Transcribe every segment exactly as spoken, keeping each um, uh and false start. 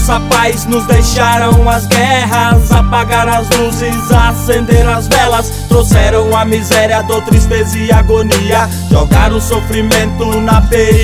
nossa paz, nos deixaram as guerras, apagaram as luzes, acenderam as velas, trouxeram a miséria, dor, tristeza e agonia, jogaram o sofrimento na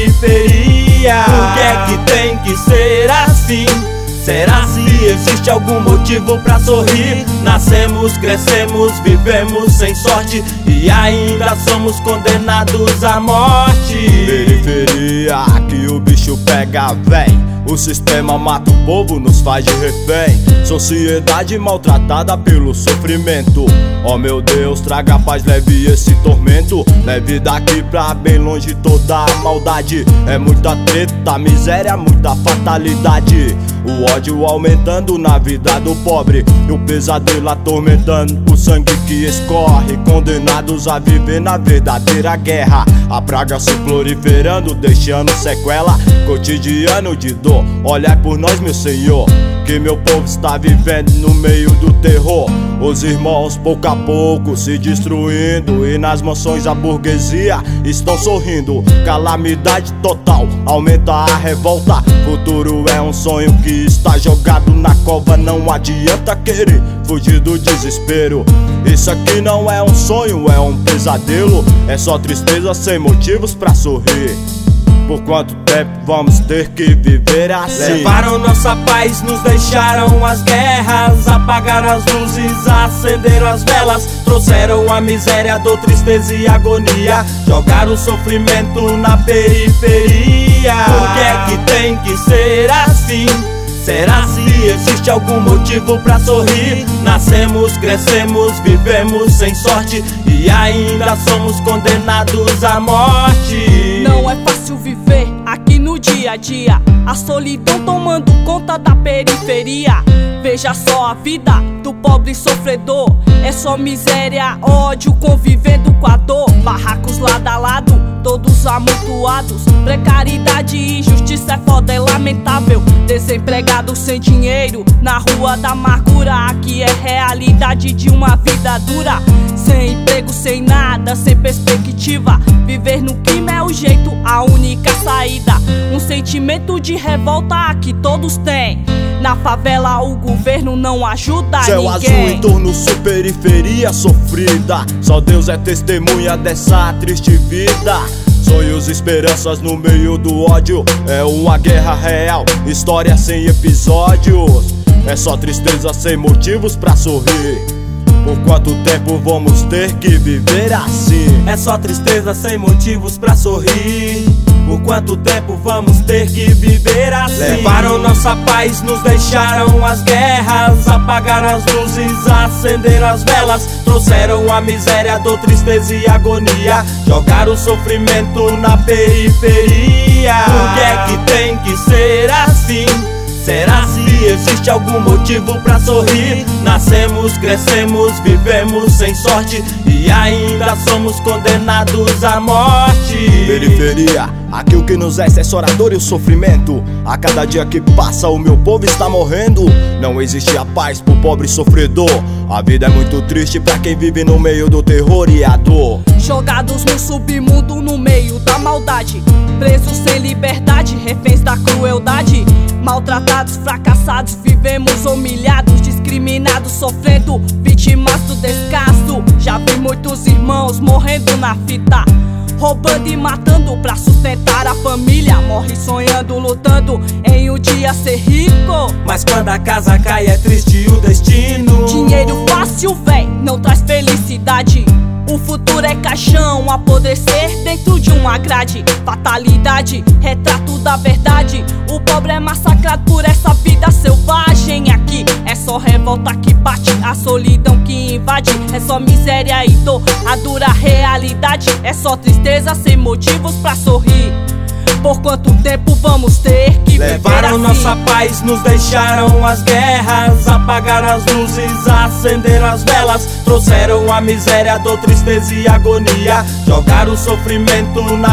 periferia. Por que é que tem que ser assim? Será se existe algum motivo pra sorrir? Nascemos, crescemos, vivemos sem sorte e ainda somos condenados à morte. Periferia, que o bicho pega, vem. O sistema mata o povo, nos faz de refém. Sociedade maltratada pelo sofrimento. Oh meu Deus, traga paz, leve esse tormento. Leve daqui pra bem longe toda a maldade. É muita treta, miséria, muita fatalidade. O ódio aumentando na vida do pobre e o pesadelo atormentando o sangue que escorre. Condenados a viver na verdadeira guerra. A praga se proliferando, deixando sequela. Cotidiano de dor, olhai por nós, meu Senhor, que meu povo está vivendo no meio do terror. Os irmãos pouco a pouco se destruindo e nas mansões a burguesia estão sorrindo. Calamidade total, aumenta a revolta. Futuro é um sonho que está jogado na cova. Não adianta querer fugir do desespero. Isso aqui não é um sonho, é um pesadelo. É só tristeza sem motivos pra sorrir. Por quanto tempo vamos ter que viver assim? Levaram nossa paz, nos deixaram as guerras, apagaram as luzes, acenderam as velas, trouxeram a miséria, dor, tristeza e agonia, jogaram o sofrimento na periferia. Por que é que tem que ser assim? Será se existe algum motivo pra sorrir? Nascemos, crescemos, vivemos sem sorte e ainda somos condenados à morte. Não é fácil viver aqui no dia a dia, a solidão tomando conta da periferia. Veja só a vida do pobre sofredor, é só miséria, ódio convivendo com a dor. Barracos lado a lado, todos amontoados, precariedade e injustiça é foda, é lamentável. Desempregado sem dinheiro, na rua da amargura. Aqui é realidade de uma vida dura. Sem emprego, sem nada, sem perspectiva. Viver no crime é o jeito, a única saída. Um sentimento de revolta que todos têm. Na favela o governo não ajuda Céu ninguém. Céu azul em torno, sul, periferia sofrida. Só Deus é testemunha dessa triste vida. Sonhos e esperanças no meio do ódio. É uma guerra real, história sem episódios. É só tristeza sem motivos pra sorrir. Por quanto tempo vamos ter que viver assim? É só tristeza sem motivos pra sorrir. Por quanto tempo vamos ter que viver assim? Levaram nossa paz, nos deixaram as guerras, apagaram as luzes, acenderam as velas, trouxeram a miséria, dor, tristeza e agonia, jogaram o sofrimento na periferia. Por que é que tem que ser assim? Será se existe algum motivo pra sorrir? Nascemos, crescemos, vivemos sem sorte e ainda somos condenados à morte. Periferia, aqui o que nos resta é só a dor e o sofrimento. A cada dia que passa o meu povo está morrendo. Não existe a paz pro pobre sofredor. A vida é muito triste pra quem vive no meio do terror e a dor. Jogados no submundo, no meio da maldade, presos sem liberdade, reféns da crueldade. Maltratados, fracassados, vivemos humilhados, discriminados, sofrendo, vítimas do descaso. Já vi muitos irmãos morrendo na fita, roubando e matando pra sustentar a família. Morre sonhando, lutando em um dia ser rico. Mas quando a casa cai é triste o destino. Dinheiro fácil, véi, não traz felicidade. O futuro é caixão, apodrecer dentro de uma grade. Fatalidade, retrato da verdade. O pobre é massacrado por essa vida selvagem. Aqui é só revolta que bate, a solidão que invade. É só miséria e dor, a dura realidade. É só tristeza sem motivos pra sorrir. Por quanto tempo vamos ter que viver Levaram assim? nossa paz, nos deixaram as guerras, apagaram as luzes, acenderam as velas, trouxeram a miséria, dor, tristeza e agonia, jogaram o sofrimento na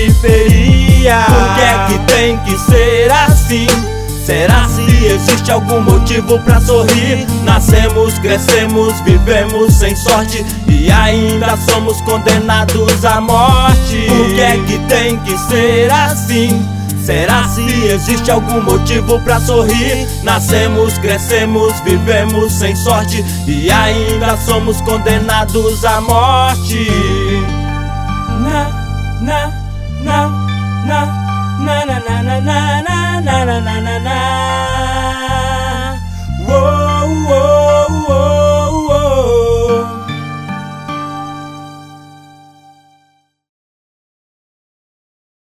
periferia. Por que é que tem que ser assim? Será se existe algum motivo pra sorrir? Nascemos, crescemos, vivemos sem sorte e ainda somos condenados à morte. Por que é que tem que ser assim? Será se existe algum motivo pra sorrir? Nascemos, crescemos, vivemos sem sorte e ainda somos condenados à morte. Na, na, na, na, na, na, na, na, na, na, na, na, na, na.